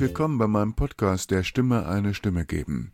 willkommen bei meinem Podcast Der Stimme eine Stimme geben.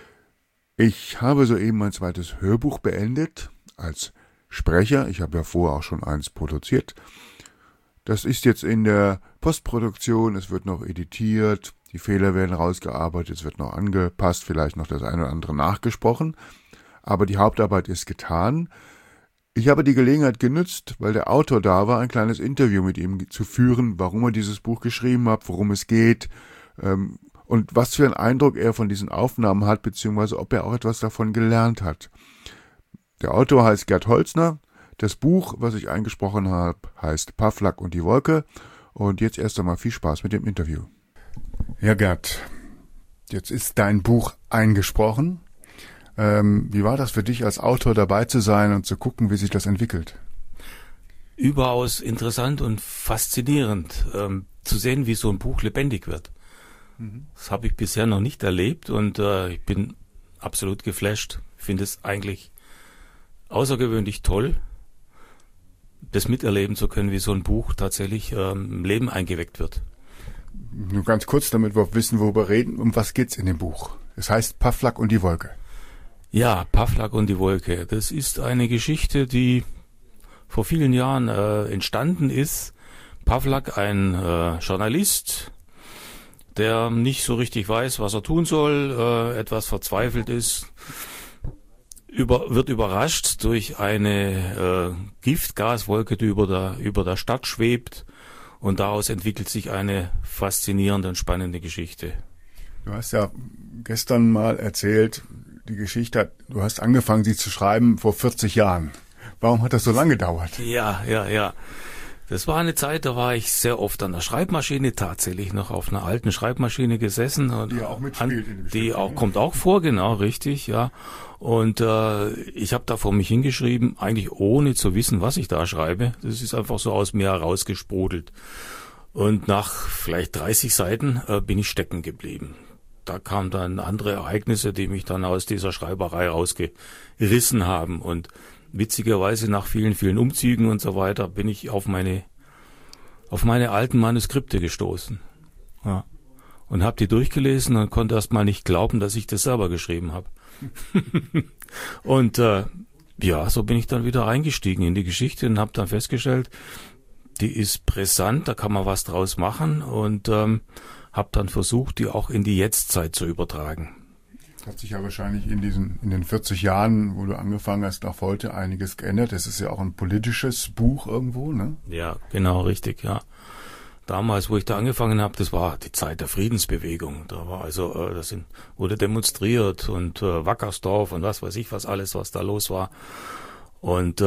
Ich habe soeben mein zweites Hörbuch beendet als Sprecher. Ich habe ja vorher auch schon eins produziert. Das ist jetzt in der Postproduktion, es wird noch editiert, die Fehler werden rausgearbeitet, es wird noch angepasst, vielleicht noch das eine oder andere nachgesprochen. Aber die Hauptarbeit ist getan. Ich habe die Gelegenheit genutzt, weil der Autor da war, ein kleines Interview mit ihm zu führen, warum er dieses Buch geschrieben hat, worum es geht und was für einen Eindruck er von diesen Aufnahmen hat, beziehungsweise ob er auch etwas davon gelernt hat. Der Autor heißt Gerd Holzner. Das Buch, was ich eingesprochen habe, heißt Pawlak und die Wolke. Und jetzt erst einmal viel Spaß mit dem Interview. Ja, Gerd, jetzt ist dein Buch eingesprochen. Wie war das für dich als Autor dabei zu sein und zu gucken, wie sich das entwickelt? Überaus interessant und faszinierend zu sehen, wie so ein Buch lebendig wird. Das habe ich bisher noch nicht erlebt und ich bin absolut geflasht. Ich finde es eigentlich außergewöhnlich toll, das miterleben zu können, wie so ein Buch tatsächlich im Leben eingeweckt wird. Nur ganz kurz, damit wir wissen, worüber wir reden. Um was geht's in dem Buch? Es heißt Pawlak und die Wolke. Ja, Pawlak und die Wolke. Das ist eine Geschichte, die vor vielen Jahren entstanden ist. Pawlak, ein Journalist, der nicht so richtig weiß, was er tun soll, etwas verzweifelt ist, wird überrascht durch eine Giftgaswolke, die über der Stadt schwebt, und daraus entwickelt sich eine faszinierende und spannende Geschichte. Du hast ja gestern mal erzählt, die Geschichte, du hast angefangen, sie zu schreiben vor 40 Jahren. Warum hat das so lange gedauert? Ja. Das war eine Zeit, da war ich sehr oft an der Schreibmaschine, tatsächlich noch auf einer alten Schreibmaschine gesessen. Und die ja auch mitspielt in dem Die auch, kommt auch vor, genau, richtig, ja. Und ich habe da vor mich hingeschrieben, eigentlich ohne zu wissen, was ich da schreibe. Das ist einfach so aus mir herausgesprudelt. Und nach vielleicht 30 Seiten bin ich stecken geblieben. Da kamen dann andere Ereignisse, die mich dann aus dieser Schreiberei rausgerissen haben. Und witzigerweise nach vielen, vielen Umzügen und so weiter bin ich auf meine alten Manuskripte gestoßen. Ja. Und habe die durchgelesen und konnte erst mal nicht glauben, dass ich das selber geschrieben habe. Und so bin ich dann wieder eingestiegen in die Geschichte und habe dann festgestellt, die ist brisant, da kann man was draus machen, und habe dann versucht, die auch in die Jetztzeit zu übertragen. Das hat sich ja wahrscheinlich in den 40 Jahren, wo du angefangen hast, nach heute einiges geändert. Das ist ja auch ein politisches Buch irgendwo, ne? Ja, genau, richtig, ja. Damals, wo ich da angefangen habe, das war die Zeit der Friedensbewegung. Da war wurde demonstriert und Wackersdorf und was weiß ich was alles, was da los war. Und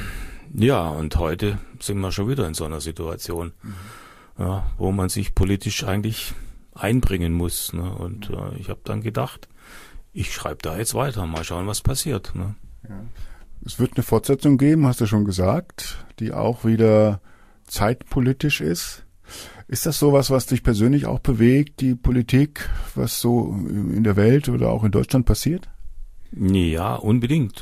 und heute sind wir schon wieder in so einer Situation, wo man sich politisch eigentlich einbringen muss. Ne? Und ich habe dann gedacht, ich schreibe da jetzt weiter, mal schauen, was passiert. Ne? Ja. Es wird eine Fortsetzung geben, hast du schon gesagt, die auch wieder zeitpolitisch ist. Ist das sowas, was dich persönlich auch bewegt, die Politik, was so in der Welt oder auch in Deutschland passiert? Ja, unbedingt.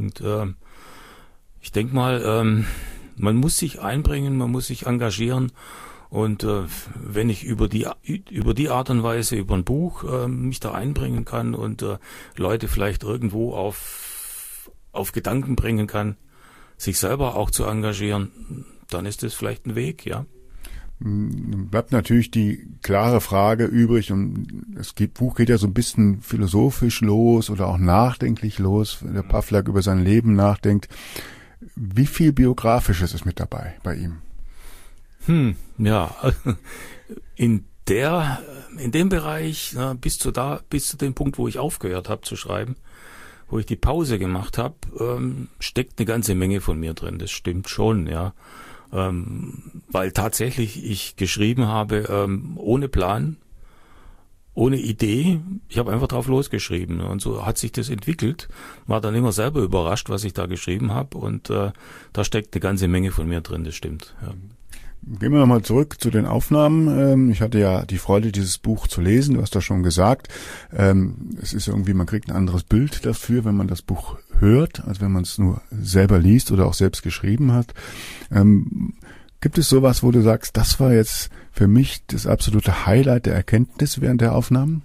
Ich denke mal, man muss sich einbringen, man muss sich engagieren. Und wenn ich über die Art und Weise, über ein Buch mich da einbringen kann und Leute vielleicht irgendwo auf Gedanken bringen kann, sich selber auch zu engagieren, dann ist das vielleicht ein Weg, ja. Bleibt natürlich die klare Frage übrig, und Buch geht ja so ein bisschen philosophisch los oder auch nachdenklich los, wenn der Pawlak über sein Leben nachdenkt. Wie viel Biografisches ist mit dabei bei ihm? Ja, in dem Bereich, bis zu dem Punkt, wo ich aufgehört habe zu schreiben, wo ich die Pause gemacht habe, steckt eine ganze Menge von mir drin. Das stimmt schon, ja. Weil tatsächlich ich geschrieben habe, ohne Plan, ohne Idee. Ich habe einfach drauf losgeschrieben, und so hat sich das entwickelt. War dann immer selber überrascht, was ich da geschrieben habe, und da steckt eine ganze Menge von mir drin, das stimmt, ja. Gehen wir nochmal zurück zu den Aufnahmen. Ich hatte ja die Freude, dieses Buch zu lesen. Du hast das schon gesagt. Es ist irgendwie, man kriegt ein anderes Bild dafür, wenn man das Buch hört, als wenn man es nur selber liest oder auch selbst geschrieben hat. Gibt es sowas, wo du sagst, das war jetzt für mich das absolute Highlight der Erkenntnis während der Aufnahmen?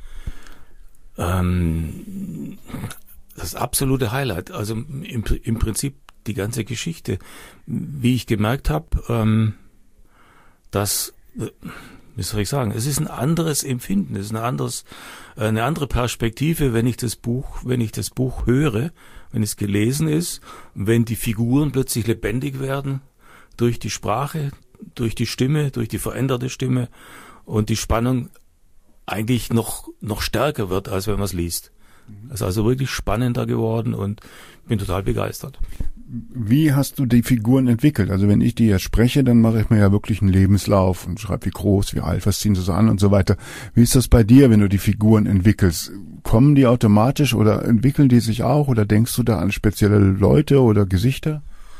Das absolute Highlight, also im Prinzip die ganze Geschichte, wie ich gemerkt habe, dass, wie soll ich sagen, es ist ein anderes Empfinden, es ist eine andere Perspektive, wenn ich das Buch höre, wenn es gelesen ist, wenn die Figuren plötzlich lebendig werden durch die Sprache, durch die Stimme, durch die veränderte Stimme und die Spannung eigentlich noch stärker wird, als wenn man es liest. Es ist also wirklich spannender geworden und bin total begeistert. Wie hast du die Figuren entwickelt? Also wenn ich die jetzt spreche, dann mache ich mir ja wirklich einen Lebenslauf und schreibe, wie groß, wie alt, was ziehen sie so an und so weiter. Wie ist das bei dir, wenn du die Figuren entwickelst? Kommen die automatisch oder entwickeln die sich auch oder denkst du da an spezielle Leute oder Gesichter?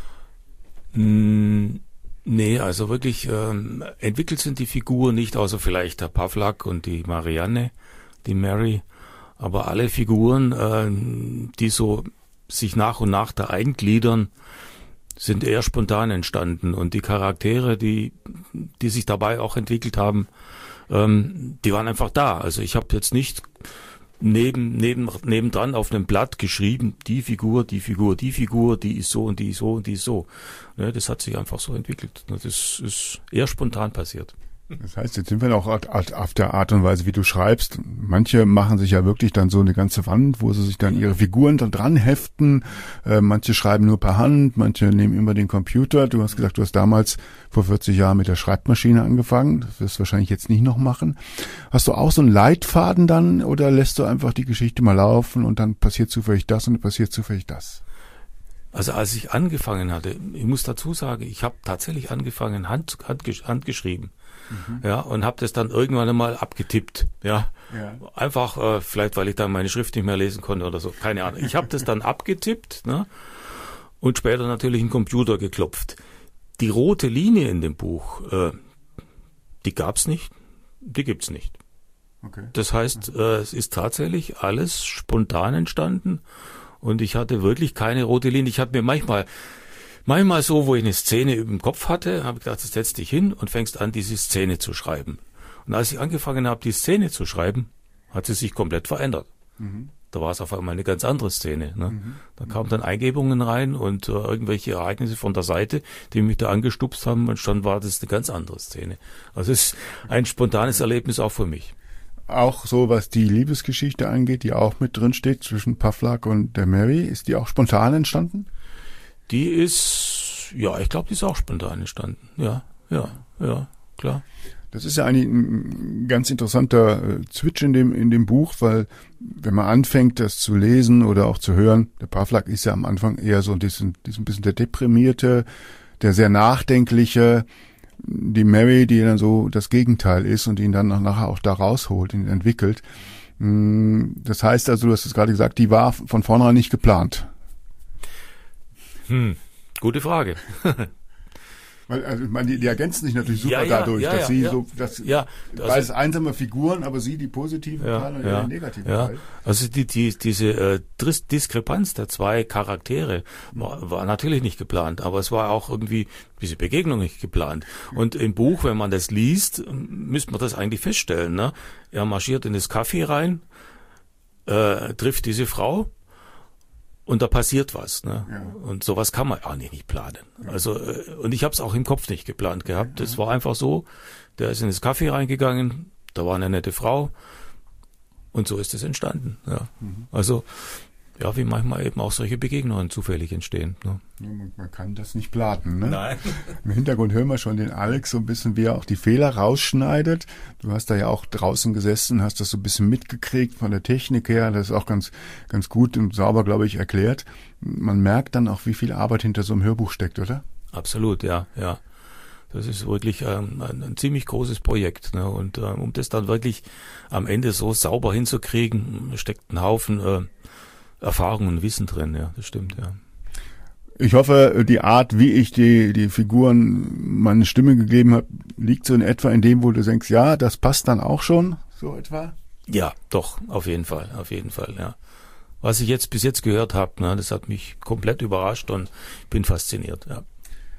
Nee, also wirklich entwickelt sind die Figuren nicht, außer vielleicht der Pawlak und die Marianne, die Mary. Aber alle Figuren, die so sich nach und nach da eingliedern, sind eher spontan entstanden. Und die Charaktere, die sich dabei auch entwickelt haben, die waren einfach da. Also ich habe jetzt nicht nebendran auf einem Blatt geschrieben, die Figur, die ist so und die ist so und die ist so. Ne, das hat sich einfach so entwickelt. Das ist eher spontan passiert. Das heißt, jetzt sind wir auch auf der Art und Weise, wie du schreibst. Manche machen sich ja wirklich dann so eine ganze Wand, wo sie sich dann ihre Figuren dann dran heften. Manche schreiben nur per Hand, manche nehmen immer den Computer. Du hast gesagt, du hast damals vor 40 Jahren mit der Schreibmaschine angefangen. Das wirst du wahrscheinlich jetzt nicht noch machen. Hast du auch so einen Leitfaden dann oder lässt du einfach die Geschichte mal laufen und dann passiert zufällig das und dann passiert zufällig das? Also als ich angefangen hatte, ich muss dazu sagen, ich habe tatsächlich angefangen, handgeschrieben. Ja, und habe das dann irgendwann einmal abgetippt, ja. Einfach, vielleicht weil ich dann meine Schrift nicht mehr lesen konnte oder so, keine Ahnung. Ich habe das dann abgetippt, ne, und später natürlich einen Computer geklopft. Die rote Linie in dem Buch, die gab's nicht, die gibt's nicht. Okay. Das heißt, es ist tatsächlich alles spontan entstanden und ich hatte wirklich keine rote Linie. Ich hatte mir manchmal so, wo ich eine Szene im Kopf hatte, habe ich gedacht, jetzt setz dich hin und fängst an, diese Szene zu schreiben. Und als ich angefangen habe, die Szene zu schreiben, hat sie sich komplett verändert. Da war es auf einmal eine ganz andere Szene. Ne? Da kamen dann Eingebungen rein und irgendwelche Ereignisse von der Seite, die mich da angestupst haben und schon war das eine ganz andere Szene. Also es ist ein spontanes Erlebnis auch für mich. Auch so, was die Liebesgeschichte angeht, die auch mit drin steht zwischen Pawlak und der Mary, ist die auch spontan entstanden? Die ist, ja, ich glaube, die ist auch spontan entstanden. Ja, klar. Das ist ja eigentlich ein ganz interessanter Switch in dem Buch, weil wenn man anfängt, das zu lesen oder auch zu hören, der Pawlak ist ja am Anfang eher so ein bisschen der Deprimierte, der sehr Nachdenkliche, die Mary, die dann so das Gegenteil ist und ihn dann nachher auch da rausholt, ihn entwickelt. Das heißt also, du hast es gerade gesagt, die war von vornherein nicht geplant. Gute Frage. Weil, also, die ergänzen sich natürlich super dadurch, dass sie beides einsame Figuren, aber sie die positive Teil und die negative Teil. Also diese Diskrepanz der zwei Charaktere war natürlich nicht geplant, aber es war auch irgendwie diese Begegnung nicht geplant. Und im Buch, wenn man das liest, müsste man das eigentlich feststellen. Ne? Er marschiert in das Café rein, trifft diese Frau, und da passiert was, ne? Ja. Und sowas kann man auch nicht planen. Also und ich habe es auch im Kopf nicht geplant gehabt. Es war einfach so, der ist in das Café reingegangen, da war eine nette Frau und so ist es entstanden. Ja. Also ja, wie manchmal eben auch solche Begegnungen zufällig entstehen. Ne? Ja, man kann das nicht planen. Ne? Nein. Im Hintergrund hören wir schon den Alex so ein bisschen, wie er auch die Fehler rausschneidet. Du hast da ja auch draußen gesessen, hast das so ein bisschen mitgekriegt von der Technik her. Das ist auch ganz gut und sauber, glaube ich, erklärt. Man merkt dann auch, wie viel Arbeit hinter so einem Hörbuch steckt, oder? Absolut, ja. Das ist wirklich ein ziemlich großes Projekt. Ne? Und um das dann wirklich am Ende so sauber hinzukriegen, steckt ein Haufen Erfahrung und Wissen drin, ja, das stimmt, ja. Ich hoffe, die Art, wie ich die Figuren meine Stimme gegeben habe, liegt so in etwa in dem, wo du denkst, ja, das passt dann auch schon, so etwa? Ja, doch, auf jeden Fall, ja. Was ich bis jetzt gehört habe, ne, das hat mich komplett überrascht und bin fasziniert, ja.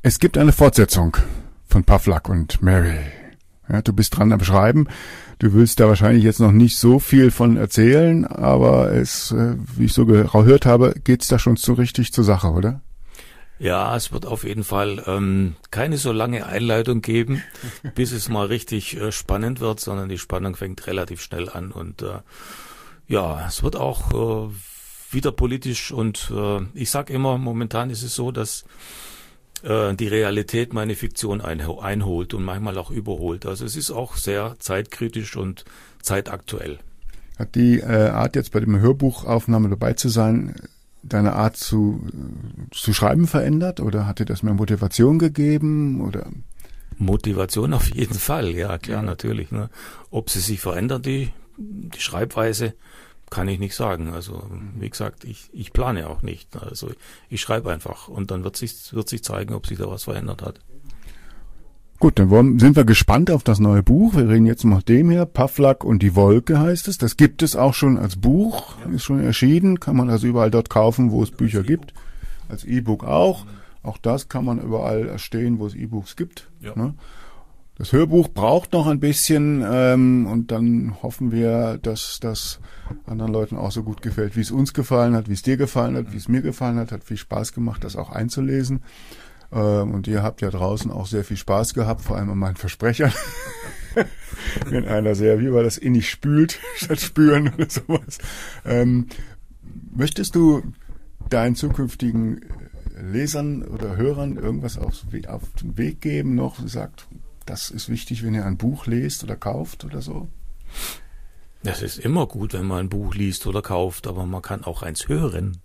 Es gibt eine Fortsetzung von Pawlak und Mary. Ja, du bist dran am Schreiben. Du willst da wahrscheinlich jetzt noch nicht so viel von erzählen, aber wie ich so gehört habe, geht's da schon so richtig zur Sache, oder? Ja, es wird auf jeden Fall keine so lange Einleitung geben, bis es mal richtig spannend wird, sondern die Spannung fängt relativ schnell an und es wird auch wieder politisch und ich sag immer, momentan ist es so, dass die Realität meine Fiktion einholt und manchmal auch überholt. Also es ist auch sehr zeitkritisch und zeitaktuell. Hat die Art, jetzt bei dem Hörbuchaufnahme dabei zu sein, deine Art zu schreiben verändert? Oder hat dir das mehr Motivation gegeben? Oder? Motivation auf jeden Fall, ja klar, natürlich. Ne? Ob sie sich verändert, die Schreibweise, kann ich nicht sagen. Also wie gesagt, ich plane auch nicht. Also ich schreibe einfach und dann wird sich zeigen, ob sich da was verändert hat. Gut, dann sind wir gespannt auf das neue Buch. Wir reden jetzt nach dem hier. Pawlak und die Wolke heißt es. Das gibt es auch schon als Buch, ist schon erschienen. Kann man also überall dort kaufen, wo es Bücher gibt. Als E-Book auch. Auch das kann man überall erstehen, wo es E-Books gibt. Ja. Ne? Das Hörbuch braucht noch ein bisschen und dann hoffen wir, dass das anderen Leuten auch so gut gefällt, wie es uns gefallen hat, wie es dir gefallen hat, wie es mir gefallen hat. Hat viel Spaß gemacht, das auch einzulesen. Und ihr habt ja draußen auch sehr viel Spaß gehabt, vor allem an meinen Versprechern. Wenn einer wie war das, innig spült, statt spüren oder sowas. Möchtest du deinen zukünftigen Lesern oder Hörern irgendwas auf den Weg geben noch? Sagt, das ist wichtig, wenn ihr ein Buch lest oder kauft oder so? Das ist immer gut, wenn man ein Buch liest oder kauft, aber man kann auch eins hören.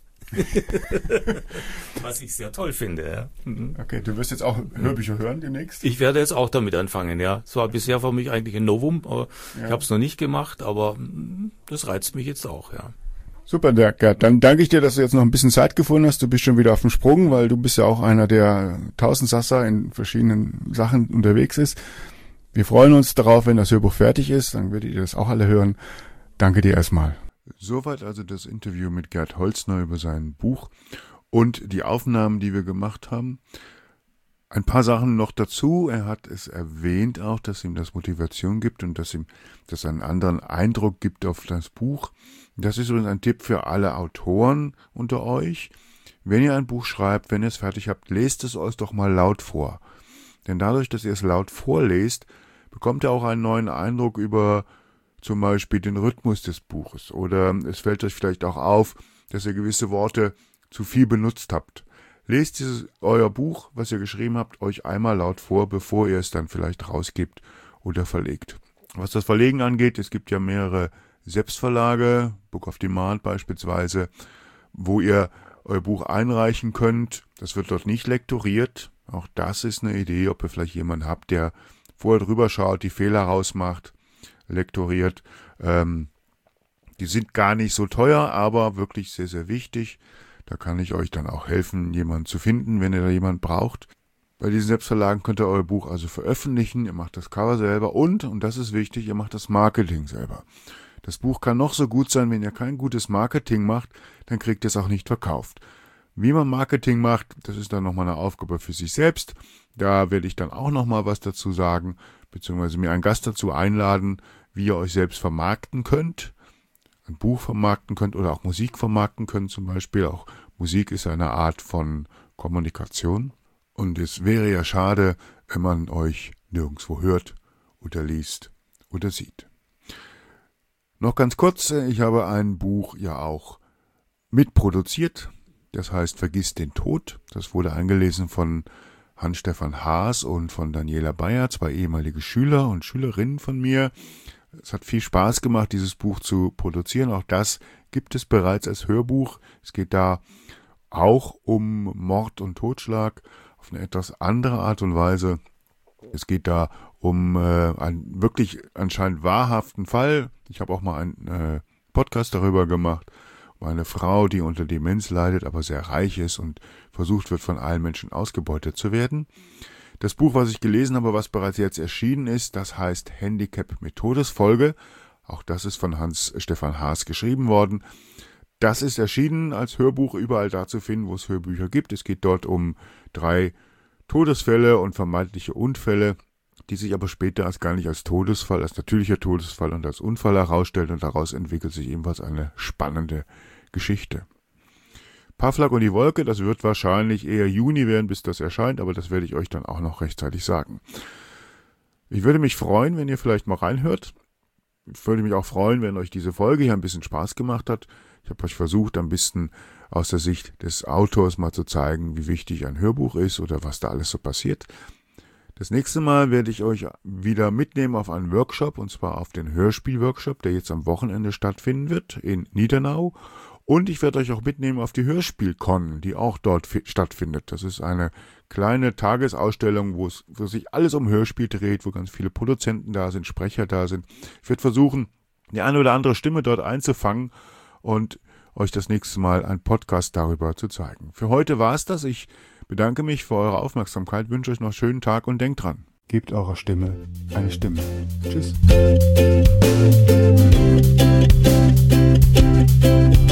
Was ich sehr toll finde, ja. Okay, du wirst jetzt auch Hörbücher hören demnächst? Ich werde jetzt auch damit anfangen, ja. Es war bisher für mich eigentlich ein Novum, aber ich habe es noch nicht gemacht, aber das reizt mich jetzt auch, ja. Super, Gerd. Dann danke ich dir, dass du jetzt noch ein bisschen Zeit gefunden hast. Du bist schon wieder auf dem Sprung, weil du bist ja auch einer, der Tausendsasser in verschiedenen Sachen unterwegs ist. Wir freuen uns darauf, wenn das Hörbuch fertig ist. Dann werdet ihr das auch alle hören. Danke dir erstmal. Soweit also das Interview mit Gerd Holzner über sein Buch und die Aufnahmen, die wir gemacht haben. Ein paar Sachen noch dazu. Er hat es erwähnt auch, dass ihm das Motivation gibt und dass ihm das einen anderen Eindruck gibt auf das Buch. Das ist übrigens ein Tipp für alle Autoren unter euch. Wenn ihr ein Buch schreibt, wenn ihr es fertig habt, lest es euch doch mal laut vor. Denn dadurch, dass ihr es laut vorlest, bekommt ihr auch einen neuen Eindruck über zum Beispiel den Rhythmus des Buches. Oder es fällt euch vielleicht auch auf, dass ihr gewisse Worte zu viel benutzt habt. Lest euer Buch, was ihr geschrieben habt, euch einmal laut vor, bevor ihr es dann vielleicht rausgibt oder verlegt. Was das Verlegen angeht, es gibt ja mehrere Selbstverlage, Book of Demand beispielsweise, wo ihr euer Buch einreichen könnt. Das wird dort nicht lektoriert. Auch das ist eine Idee, ob ihr vielleicht jemanden habt, der vorher drüber schaut, die Fehler rausmacht, lektoriert. Die sind gar nicht so teuer, aber wirklich sehr, sehr wichtig. Da kann ich euch dann auch helfen, jemanden zu finden, wenn ihr da jemanden braucht. Bei diesen Selbstverlagen könnt ihr euer Buch also veröffentlichen, ihr macht das Cover selber und das ist wichtig, ihr macht das Marketing selber. Das Buch kann noch so gut sein, wenn ihr kein gutes Marketing macht, dann kriegt ihr es auch nicht verkauft. Wie man Marketing macht, das ist dann nochmal eine Aufgabe für sich selbst. Da werde ich dann auch nochmal was dazu sagen, beziehungsweise mir einen Gast dazu einladen, wie ihr euch selbst vermarkten könnt, ein Buch vermarkten könnt oder auch Musik vermarkten könnt zum Beispiel. Auch Musik ist eine Art von Kommunikation. Und es wäre ja schade, wenn man euch nirgendwo hört oder liest oder sieht. Noch ganz kurz, ich habe ein Buch ja auch mitproduziert. Das heißt Vergiss den Tod. Das wurde eingelesen von Hans-Stefan Haas und von Daniela Bayer, 2 ehemalige Schüler und Schülerinnen von mir. Es hat viel Spaß gemacht, dieses Buch zu produzieren. Auch das gibt es bereits als Hörbuch. Es geht da auch um Mord und Totschlag auf eine etwas andere Art und Weise. Es geht da um einen wirklich anscheinend wahrhaften Fall. Ich habe auch mal einen Podcast darüber gemacht. Um eine Frau, die unter Demenz leidet, aber sehr reich ist und versucht wird, von allen Menschen ausgebeutet zu werden. Das Buch, was ich gelesen habe, was bereits jetzt erschienen ist, das heißt Handicap mit Todesfolge. Auch das ist von Hans-Stefan Haas geschrieben worden. Das ist erschienen als Hörbuch überall da zu finden, wo es Hörbücher gibt. Es geht dort um 3 Todesfälle und vermeintliche Unfälle, die sich aber später gar nicht als Todesfall, als natürlicher Todesfall und als Unfall herausstellen, und daraus entwickelt sich ebenfalls eine spannende Geschichte. Pawlak und die Wolke, das wird wahrscheinlich eher Juni werden, bis das erscheint, aber das werde ich euch dann auch noch rechtzeitig sagen. Ich würde mich freuen, wenn ihr vielleicht mal reinhört. Ich würde mich auch freuen, wenn euch diese Folge hier ein bisschen Spaß gemacht hat. Ich habe euch versucht, ein bisschen aus der Sicht des Autors mal zu zeigen, wie wichtig ein Hörbuch ist oder was da alles so passiert. Das nächste Mal werde ich euch wieder mitnehmen auf einen Workshop, und zwar auf den Hörspiel-Workshop, der jetzt am Wochenende stattfinden wird in Niedernau. Und ich werde euch auch mitnehmen auf die Hörspiel-Con, die auch dort stattfindet. Das ist eine kleine Tagesausstellung, wo sich alles um Hörspiel dreht, wo ganz viele Produzenten da sind, Sprecher da sind. Ich werde versuchen, die eine oder andere Stimme dort einzufangen und euch das nächste Mal einen Podcast darüber zu zeigen. Für heute war es das. Ich bedanke mich für eure Aufmerksamkeit, wünsche euch noch einen schönen Tag und denkt dran. Gebt eurer Stimme eine Stimme. Tschüss.